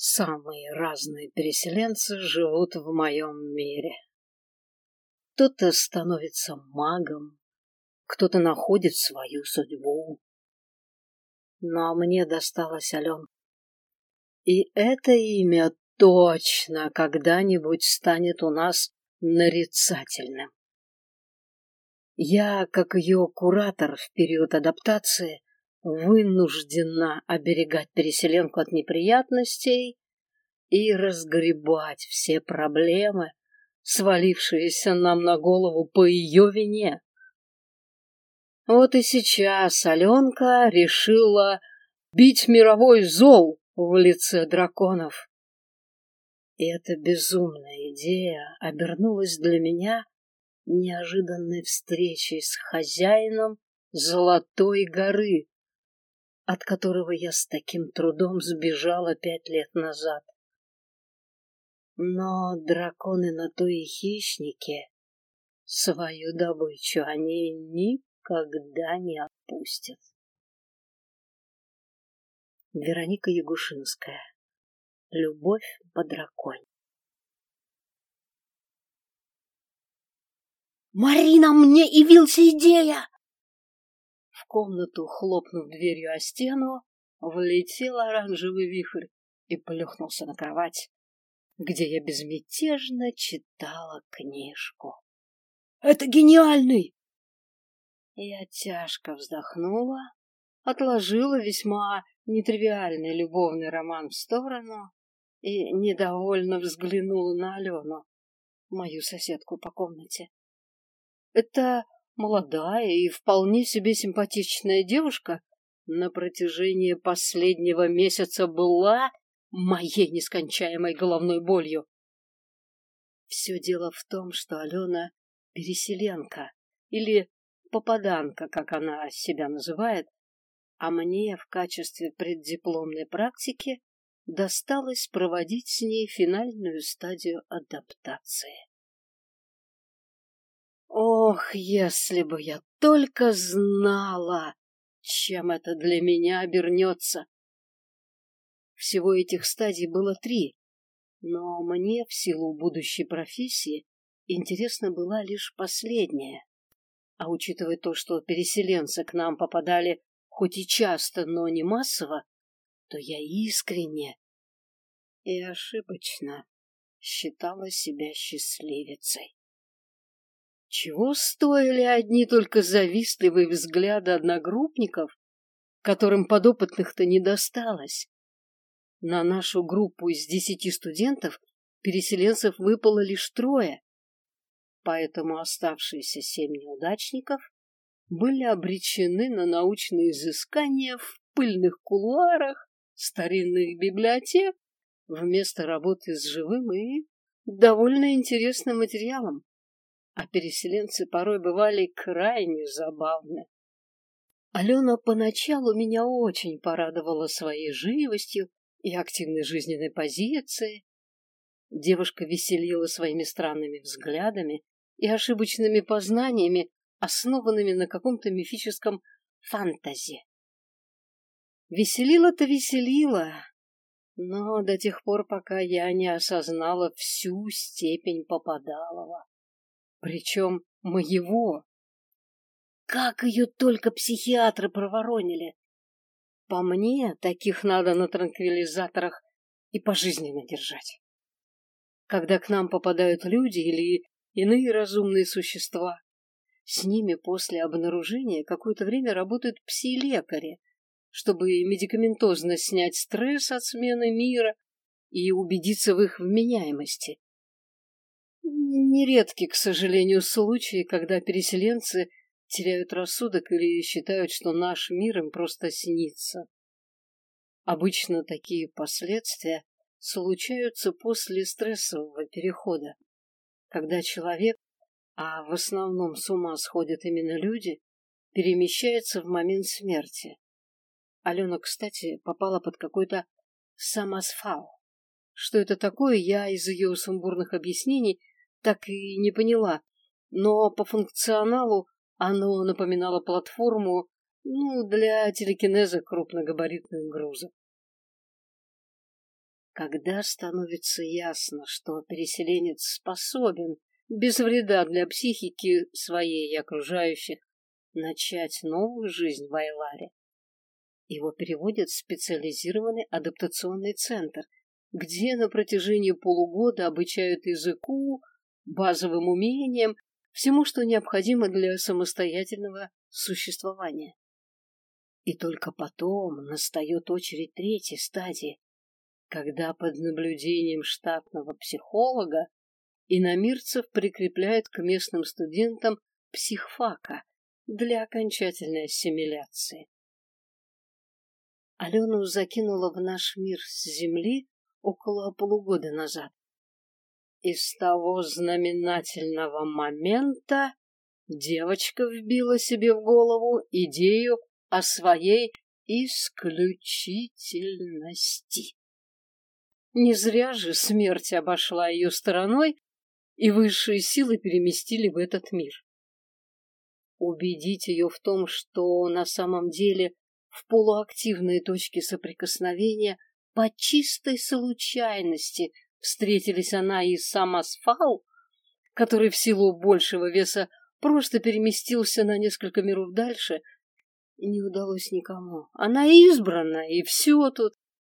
Самые разные переселенцы живут в моем мире. Кто-то становится магом, кто-то находит свою судьбу. Но мне досталась Аленка. И это имя точно когда-нибудь станет у нас нарицательным. Я, как ее куратор в период адаптации, вынуждена оберегать переселенку от неприятностей и разгребать все проблемы, свалившиеся нам на голову по ее вине. Вот и сейчас Аленка решила бить мировой зол в лице драконов. И эта безумная идея обернулась для меня неожиданной встречей с хозяином Золотой горы, от которого я с таким трудом сбежала 5 лет назад. Но драконы на то и хищники. Свою добычу они никогда не отпустят. Вероника Ягушинская. Любовь по драконе. «Марина, мне явился идея!» В комнату, хлопнув дверью о стену, влетел оранжевый вихрь и плюхнулся на кровать, где я безмятежно читала книжку. «Это гениальный!» Я тяжко вздохнула, отложила весьма нетривиальный любовный роман в сторону и недовольно взглянула на Алену, мою соседку по комнате. Это молодая и вполне себе симпатичная девушка на протяжении последнего месяца была моей нескончаемой головной болью. Все дело в том, что Алена переселенка или попаданка, как она себя называет, а мне в качестве преддипломной практики досталось проводить с ней финальную стадию адаптации. Ох, если бы я только знала, чем это для меня обернется. Всего этих стадий было 3, но мне в силу будущей профессии интересна была лишь последняя. А учитывая то, что переселенцы к нам попадали хоть и часто, но не массово, то я искренне и ошибочно считала себя счастливицей. Чего стоили одни только завистливые взгляды одногруппников, которым подопытных-то не досталось? На нашу группу из 10 студентов переселенцев выпало лишь 3, поэтому оставшиеся 7 неудачников были обречены на научные изыскания в пыльных кулуарах старинных библиотек вместо работы с живым и довольно интересным материалом. А переселенцы порой бывали крайне забавны. Алена поначалу меня очень порадовала своей живостью и активной жизненной позицией. Девушка веселила своими странными взглядами и ошибочными познаниями, основанными на каком-то мифическом фантази. Веселила-то веселила, но до тех пор, пока я не осознала всю степень попадалова. Причем моего. Как ее только психиатры проворонили. По мне, таких надо на транквилизаторах и пожизненно держать. Когда к нам попадают люди или иные разумные существа, с ними после обнаружения какое-то время работают пси-лекари, чтобы медикаментозно снять стресс от смены мира и убедиться в их вменяемости. Нередки, к сожалению, случаи, когда переселенцы теряют рассудок или считают, что наш мир им просто снится. Обычно такие последствия случаются после стрессового перехода, когда человек, а в основном с ума сходят именно люди, перемещается в момент смерти. Алена, кстати, попала под какой-то самосфал. Что это такое, я из ее сумбурных объяснений так и не поняла, но по функционалу оно напоминало платформу, для телекинеза крупногабаритных грузов. Когда становится ясно, что переселенец способен, без вреда для психики своей и окружающих, начать новую жизнь в Айларе, его переводят в специализированный адаптационный центр, где на протяжении полугода обучают языку, базовым умениям, всему, что необходимо для самостоятельного существования. И только потом настает очередь третьей стадии, когда под наблюдением штатного психолога иномирцев прикрепляют к местным студентам психфака для окончательной ассимиляции. Алену закинула в наш мир с земли около полугода назад. И с того знаменательного момента девочка вбила себе в голову идею о своей исключительности. Не зря же смерть обошла ее стороной, и высшие силы переместили в этот мир. Убедить ее в том, что на самом деле в полуактивной точке соприкосновения по чистой случайности встретились она и сам Асфал, который в силу большего веса просто переместился на несколько миров дальше, не удалось никому. Она избрана, и все тут.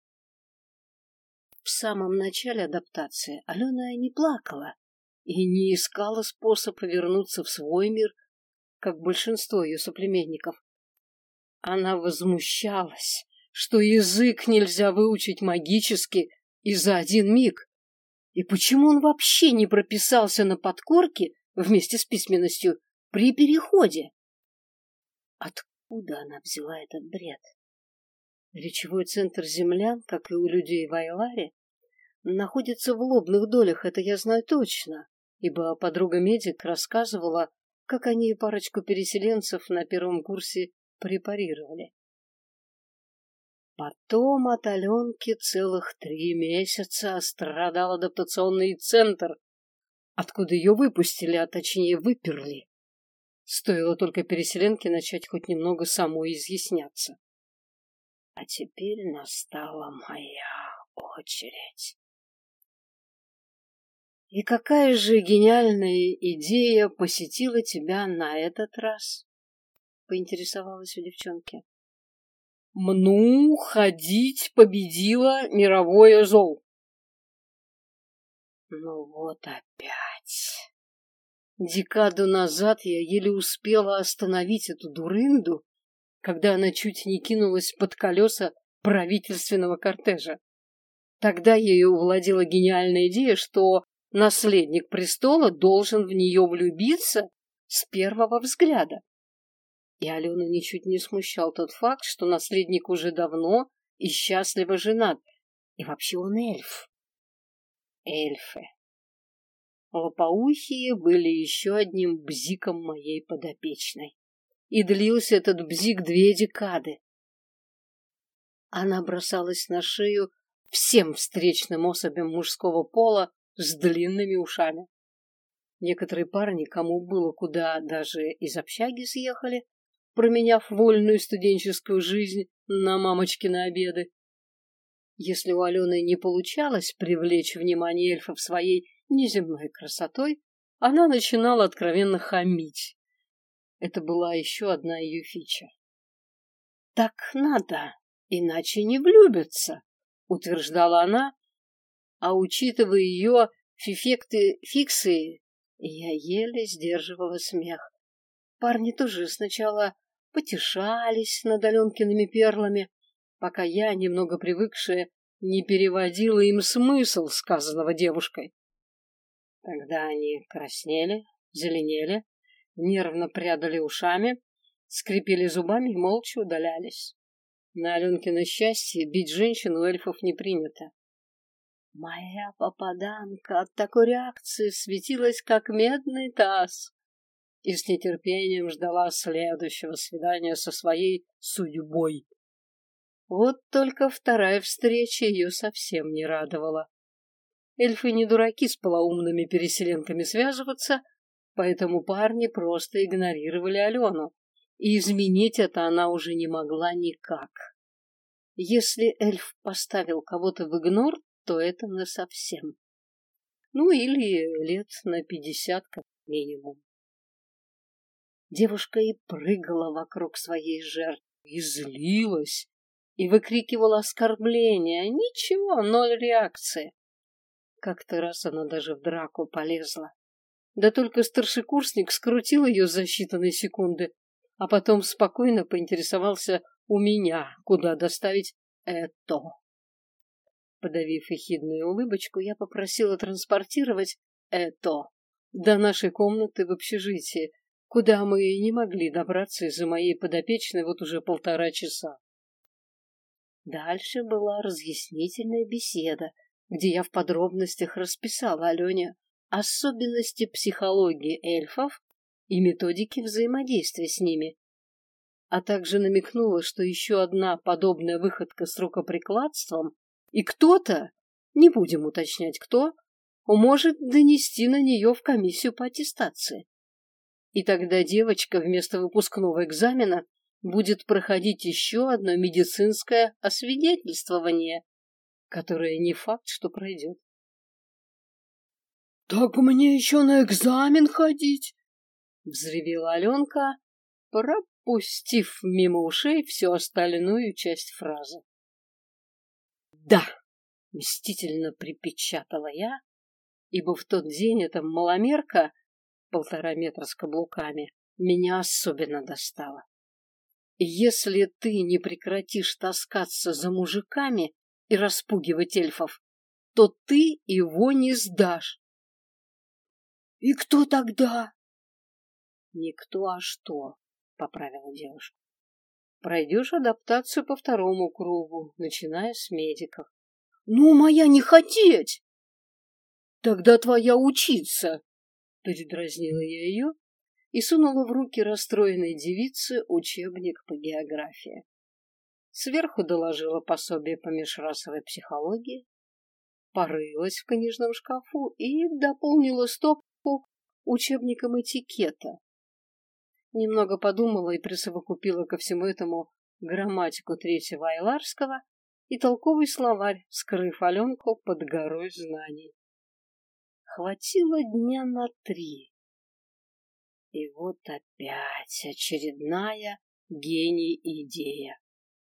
В самом начале адаптации Алена не плакала и не искала способа вернуться в свой мир, как большинство ее соплеменников. Она возмущалась, что язык нельзя выучить магически и за один миг. И почему он вообще не прописался на подкорке вместе с письменностью при переходе? Откуда она взяла этот бред? Речевой центр землян, как и у людей в Айларе, находится в лобных долях, это я знаю точно, ибо подруга-медик рассказывала, как они парочку переселенцев на первом курсе препарировали. Потом от Аленки целых 3 месяца страдал адаптационный центр, откуда ее выпустили, а точнее выперли. Стоило только переселенке начать хоть немного самой изъясняться. А теперь настала моя очередь. И какая же гениальная идея посетила тебя на этот раз? Поинтересовалась у девчонки. Ходить победила мировое зол. Ну вот опять. Декаду назад я еле успела остановить эту дурынду, когда она чуть не кинулась под колеса правительственного кортежа. Тогда ею овладела гениальная идея, что наследник престола должен в нее влюбиться с первого взгляда. И Алену ничуть не смущал тот факт, что наследник уже давно и счастливо женат. И вообще он эльф. Эльфы. Лопоухие были еще одним бзиком моей подопечной. И длился этот бзик 2 декады. Она бросалась на шею всем встречным особям мужского пола с длинными ушами. Некоторые парни, кому было куда, даже из общаги съехали, променяв вольную студенческую жизнь на мамочкины обеды. Если у Алены не получалось привлечь внимание эльфов своей неземной красотой, она начинала откровенно хамить. Это была еще одна ее фича. «Так надо, иначе не влюбятся», — утверждала она, а учитывая ее фикции, я еле сдерживала смех. Парни тоже сначала потешались над Аленкиными перлами, пока я, немного привыкшая, не переводила им смысл сказанного девушкой. Тогда они краснели, зеленели, нервно прядали ушами, скрипели зубами и молча удалялись. На Аленкино счастье бить женщин у эльфов не принято. Моя попаданка от такой реакции светилась, как медный таз, и с нетерпением ждала следующего свидания со своей судьбой. Вот только вторая встреча ее совсем не радовала. Эльфы не дураки с полоумными переселенками связываться, поэтому парни просто игнорировали Алену, и изменить это она уже не могла никак. Если эльф поставил кого-то в игнор, то это насовсем. Ну, или лет на 50 как минимум. Девушка и прыгала вокруг своей жертвы, и злилась, и выкрикивала оскорбления. Ничего, ноль реакции. Как-то раз она даже в драку полезла. Да только старшекурсник скрутил ее за считанные секунды, а потом спокойно поинтересовался у меня, куда доставить это. Подавив ехидную улыбочку, я попросила транспортировать это до нашей комнаты в общежитии, куда мы и не могли добраться из-за моей подопечной вот уже 1,5 часа. Дальше была разъяснительная беседа, где я в подробностях расписала Алене особенности психологии эльфов и методики взаимодействия с ними, а также намекнула, что еще одна подобная выходка с рукоприкладством, и кто-то, не будем уточнять кто, может донести на нее в комиссию по аттестации. И тогда девочка вместо выпускного экзамена будет проходить еще одно медицинское освидетельствование, которое не факт, что пройдет. «Так мне еще на экзамен ходить?» — взревела Аленка, пропустив мимо ушей всю остальную часть фразы. «Да!» — мстительно припечатала я, ибо в тот день эта маломерка, 1,5 метра с каблуками, меня особенно достала. Если ты не прекратишь таскаться за мужиками и распугивать эльфов, то ты его не сдашь. «И кто тогда?» «Никто, а что?» — поправила девушка. «Пройдешь адаптацию по 2-му кругу, начиная с медиков». «Ну, моя не хотеть!» «Тогда твоя учиться!» — передразнила я ее и сунула в руки расстроенной девице учебник по географии. Сверху доложила пособие по межрасовой психологии, порылась в книжном шкафу и дополнила стопку учебником этикета. Немного подумала и присовокупила ко всему этому грамматику 3-го айларского и толковый словарь, скрыв Аленку под горой знаний. Хватило дня на 3. И вот опять очередная гений-идея.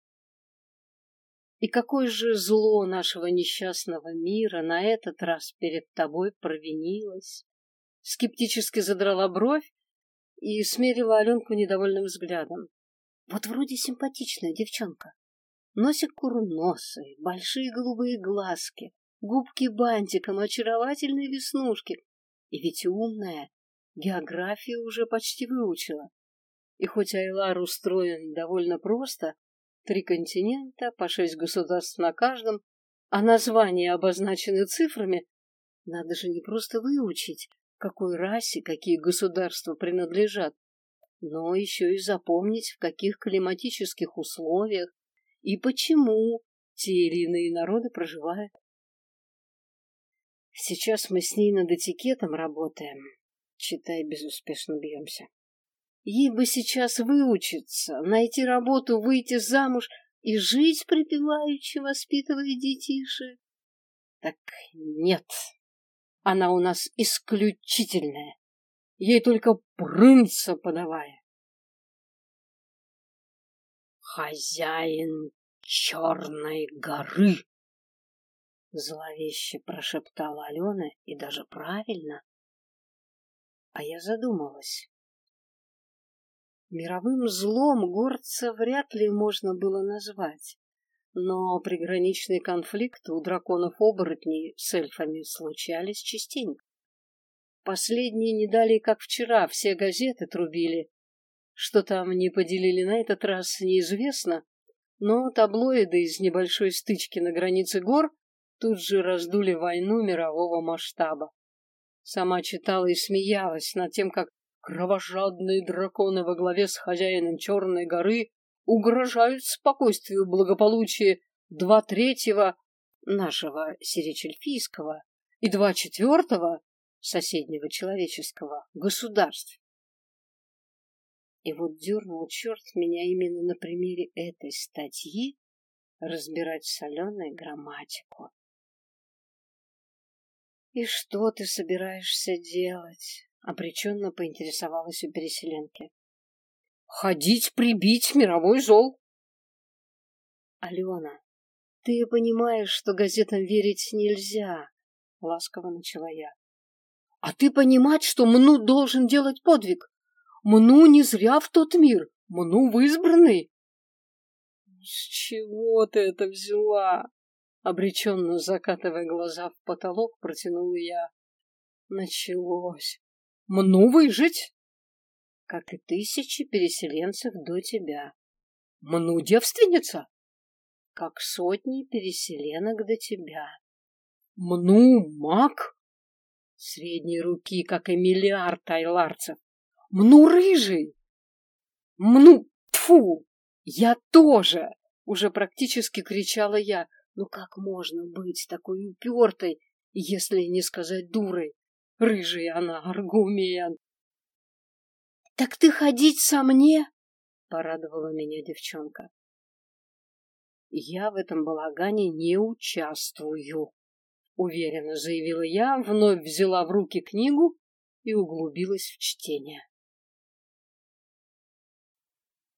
И какое же зло нашего несчастного мира на этот раз перед тобой провинилось? Скептически задрала бровь и смерила Аленку недовольным взглядом. Вот вроде симпатичная девчонка. Носик курносый, большие голубые глазки, губки бантиком, очаровательные веснушки. И ведь умная, географию уже почти выучила. И хоть Айлар устроен довольно просто, 3 континента, по 6 государств на каждом, а названия обозначены цифрами, надо же не просто выучить, какой расе какие государства принадлежат, но еще и запомнить, в каких климатических условиях и почему те или иные народы проживают. Сейчас мы с ней над этикетом работаем, читай, безуспешно бьемся. Ей бы сейчас выучиться, найти работу, выйти замуж и жить припеваючи, воспитывая детишек. Так нет, она у нас исключительная, ей только принца подавай. «Хозяин Черной горы!» — зловеще прошептала Алена, и даже правильно. А я задумалась. Мировым злом горца вряд ли можно было назвать, но приграничные конфликты у драконов-оборотней с эльфами случались частенько. Последние не далее, как вчера, все газеты трубили. Что там не поделили на этот раз, неизвестно, но таблоиды из небольшой стычки на границе гор тут же раздули войну мирового масштаба. Сама читала и смеялась над тем, как кровожадные драконы во главе с хозяином Черной горы угрожают спокойствию и благополучию 2/3 нашего сиречельфийского и 2/4 соседнего человеческого государств. И вот дернул черт меня именно на примере этой статьи разбирать соленую грамматику. И что ты собираешься делать? Обреченно поинтересовалась у переселенки. Ходить прибить мировой зол. Алена, ты понимаешь, что газетам верить нельзя, ласково начала я. А ты понимать, что Мну должен делать подвиг? Мну не зря в тот мир, Мну в избранный. С чего ты это взяла? Обреченно закатывая глаза в потолок, протянула я. Началось. Мну выжить, как и тысячи переселенцев до тебя. Мну девственница, как сотни переселенок до тебя. Мну маг, средней руки, как и миллиард айларцев. Мну рыжий. Мну, тьфу, я тоже, уже практически кричала я. Ну как можно быть такой упертой, если не сказать дурой? Рыжая она, аргумент. Так ты ходить со мне? Порадовала меня девчонка. Я в этом балагане не участвую, уверенно заявила я, вновь взяла в руки книгу и углубилась в чтение.